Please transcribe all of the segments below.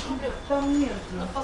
Там нет.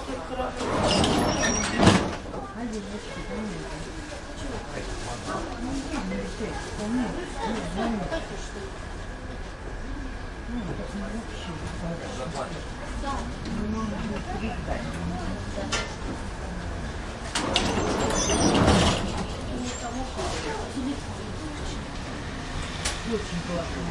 Очень классно.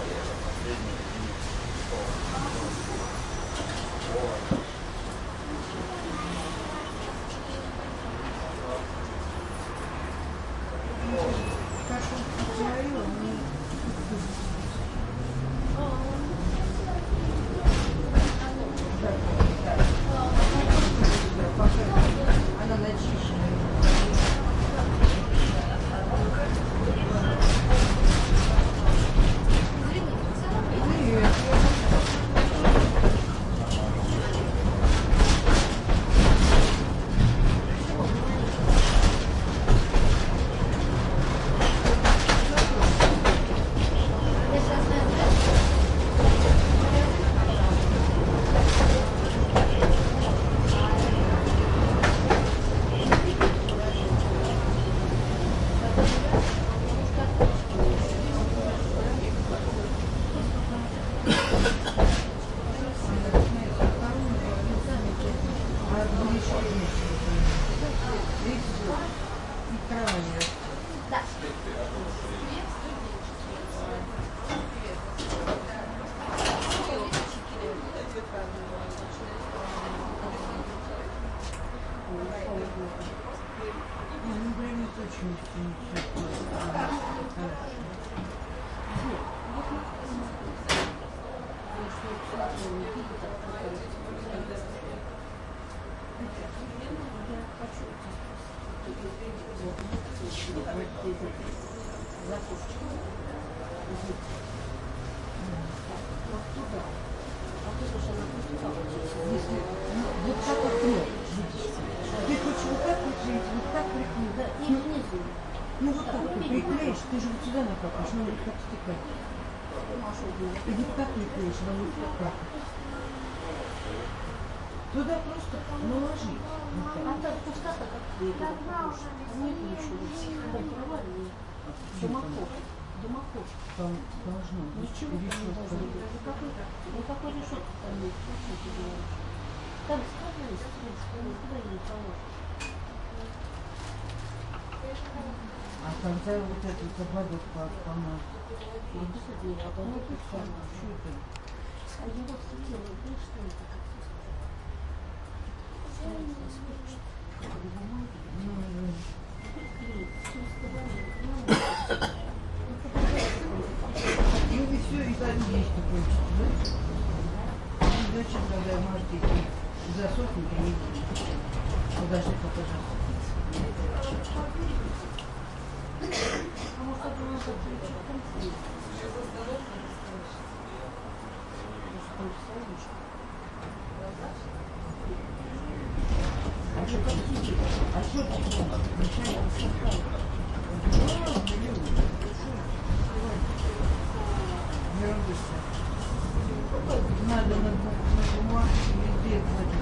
Как он говорил, она начищена. Ну вот так ты приклеишь, ты же вот сюда накапаешь, она будет как стекать. И вот так приклеишь, она будет как капать. Туда просто наложи. А так пустота как нет ничего. Дымоход. Там должно быть. Ничего там не должно быть. Никакой решетки там нет. Там складывались стружку, никуда не положишь. А когда вот этот ободок помазать? И посадили, а потом Что это? а его сидела, знаешь, что это как Ну и все, и так есть кончится, да? Ну зачем, когда можете засохнет и не будет? Подожди, пока засохнет. а может, это у нас отключить конфликт? А что такое? А что такое? Надо на бумажке везде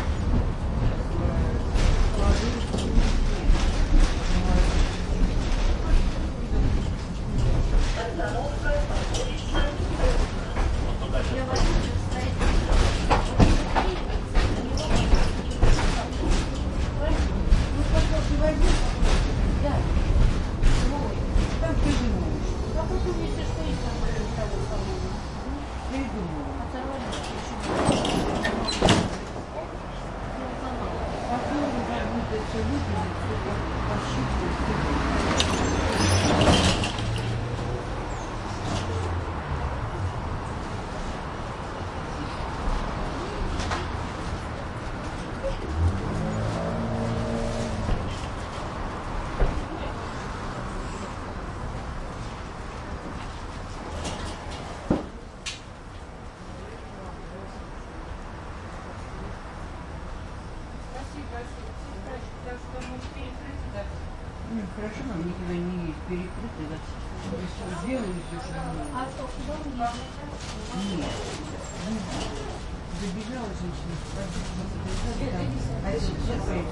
Хорошо, нам никогда не есть перекрытый, да? Сделали все, что надо. А что, куда вы едете? Нет. забежала женщина, спросила, там, один человек,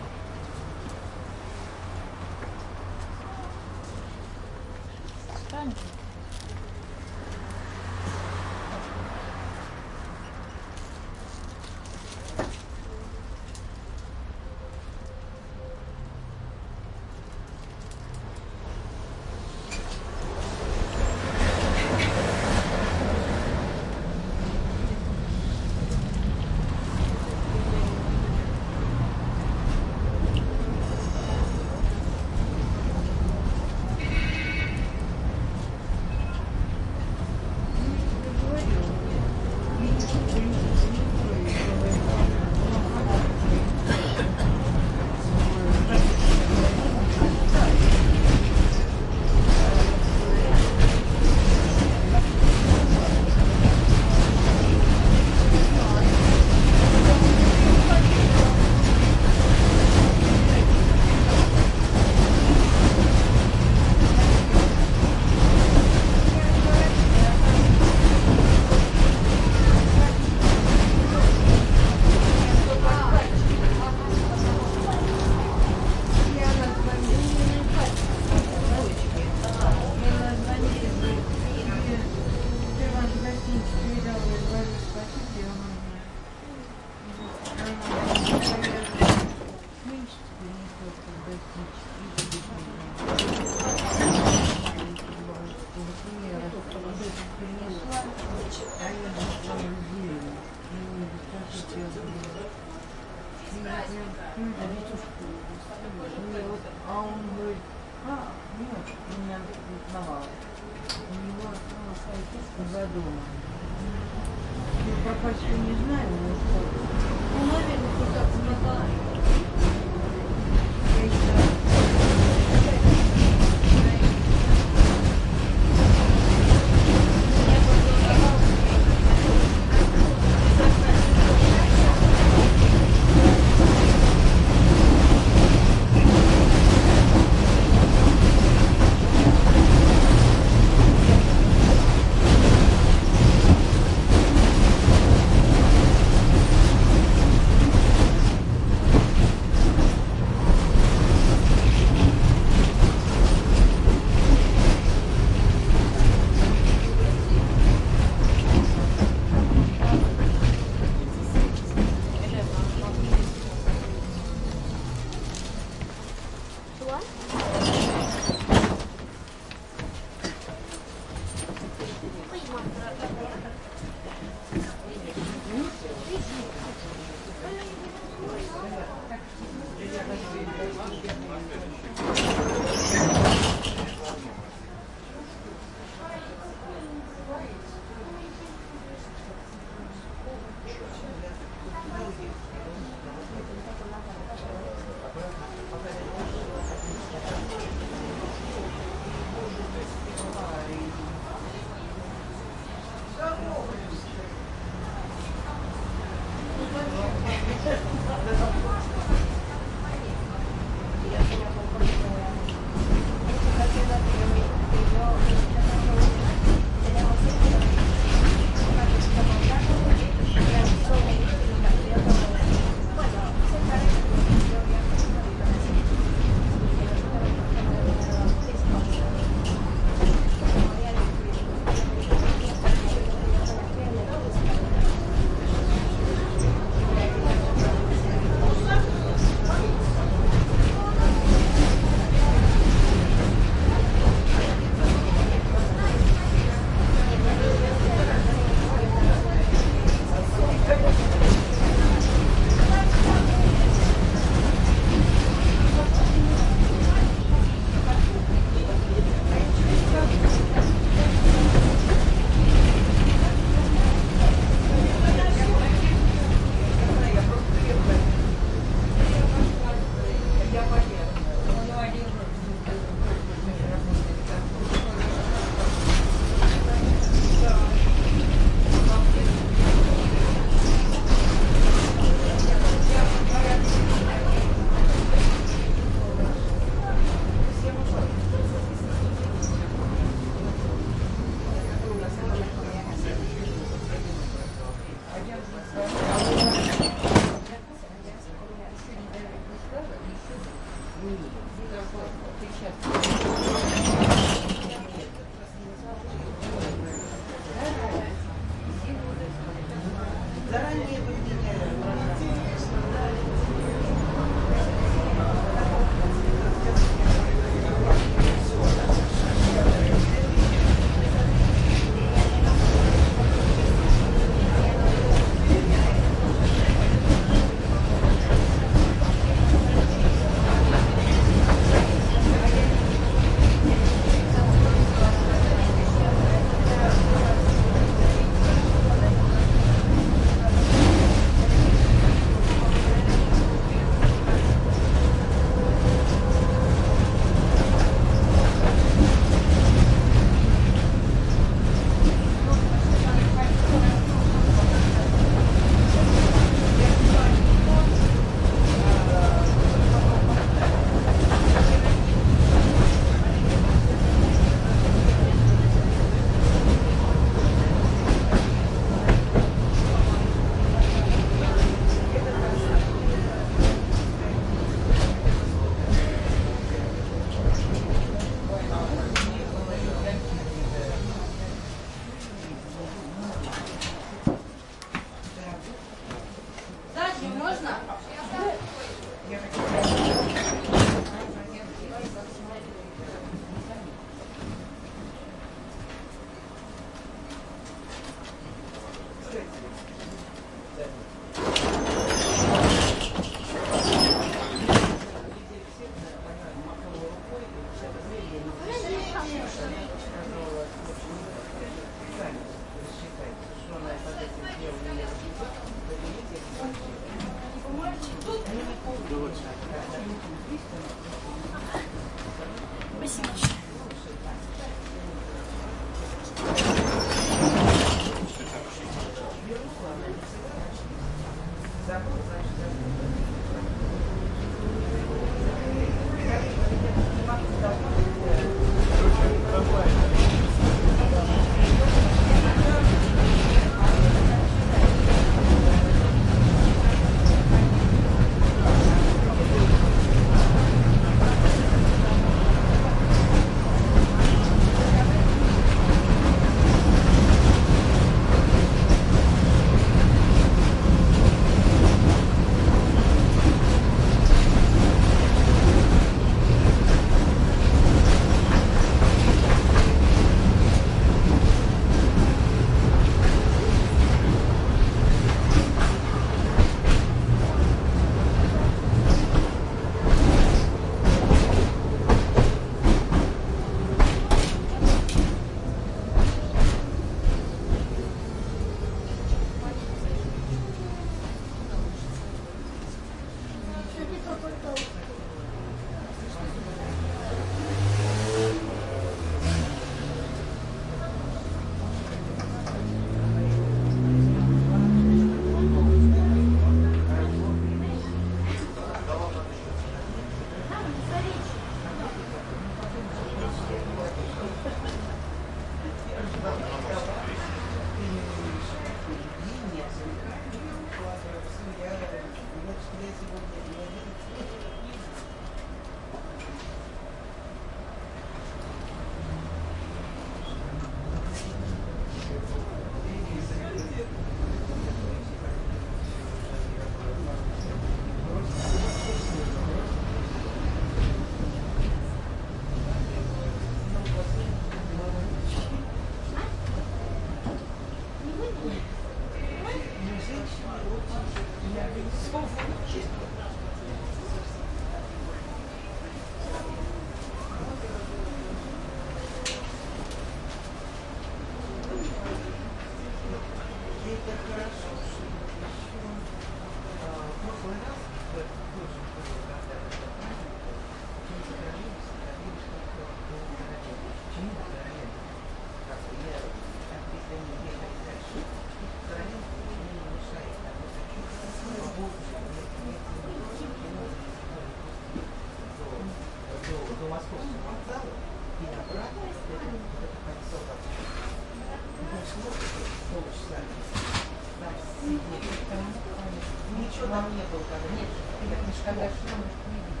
ничего там не было. Нет, это же когда что может видеть.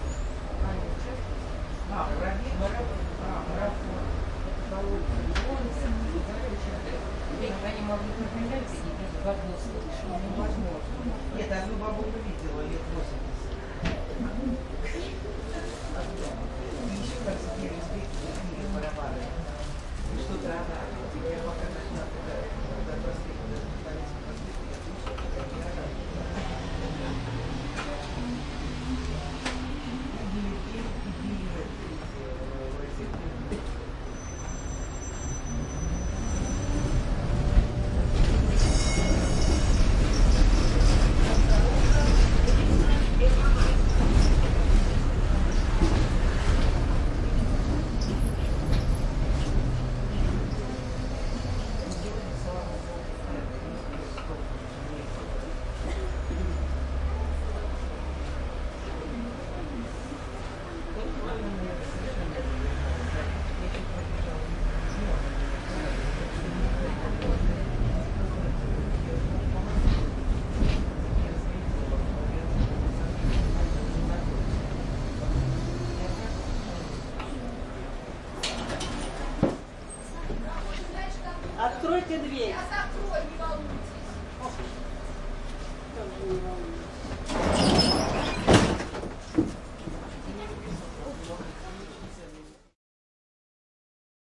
Марафон. Они могли прогулять и в одно слышали. Невозможно. Нет, одну бабулю видела лет 80. И еще как теперь избегали барабаны. Что-то она. Я пока начала туда проспекту, Откройте дверь. Я закрою, не волнуйтесь. Как же не волнуйтесь.